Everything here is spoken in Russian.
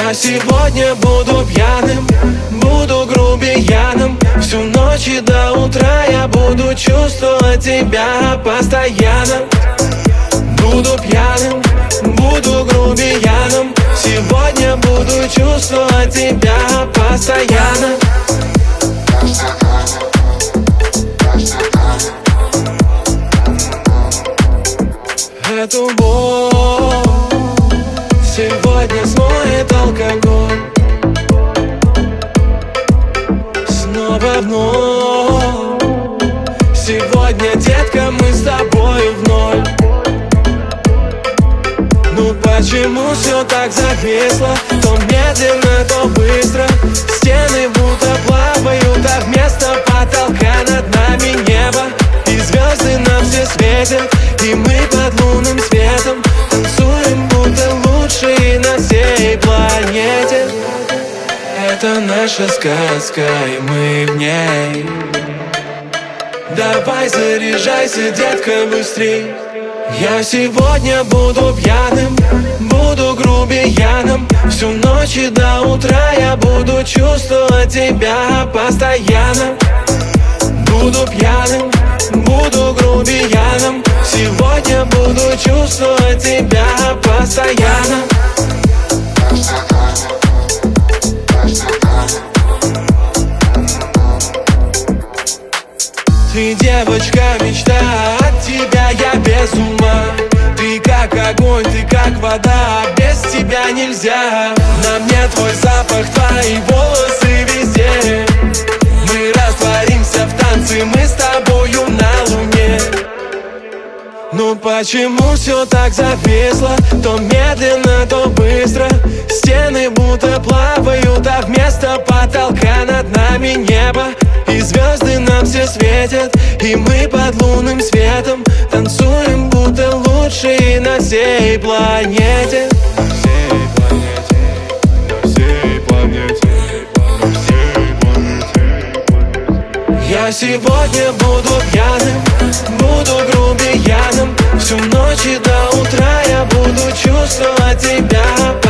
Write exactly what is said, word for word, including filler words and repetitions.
Я сегодня буду пьяным, буду грубияном. Всю ночь и до утра я буду чувствовать тебя постоянно. Буду пьяным, буду грубияном. Сегодня буду чувствовать тебя постоянно. Эту боль сегодня смоет алкоголь. Снова вновь. Сегодня, детка, мы с тобою в ноль. Ну почему все так зависло? То медленно, то быстро. Стены будто плавают, а вместо потолка над нами небо. И звезды нам все светят, и мы под лунным светом танцуем, будто лучшие на всей планете. Это наша сказка, и мы в ней. Давай заряжайся, детка, быстрей. Я сегодня буду пьяным, буду грубияном. Всю ночь и до утра я буду чувствовать тебя постоянно. Буду пьяным, буду грубияном. Сегодня буду чувствовать тебя постоянно. Ты девочка, мечта, от тебя я без ума. Ты как огонь, ты как вода, без тебя нельзя. На мне твой запах, твои волосы везде. Мы растворимся в танце, мы с тобою на луне. Ну почему все так зависло? То медленно, то быстро. Стены будто плавают, а вместо потолка над нами небо. И звезды нам все светят, и мы под лунным светом танцуем, будто лучшие на всей планете. На всей планете, на всей планете, на всей планете. Я сегодня буду пьяным, буду грубияном. Всю ночь и до утра я буду чувствовать тебя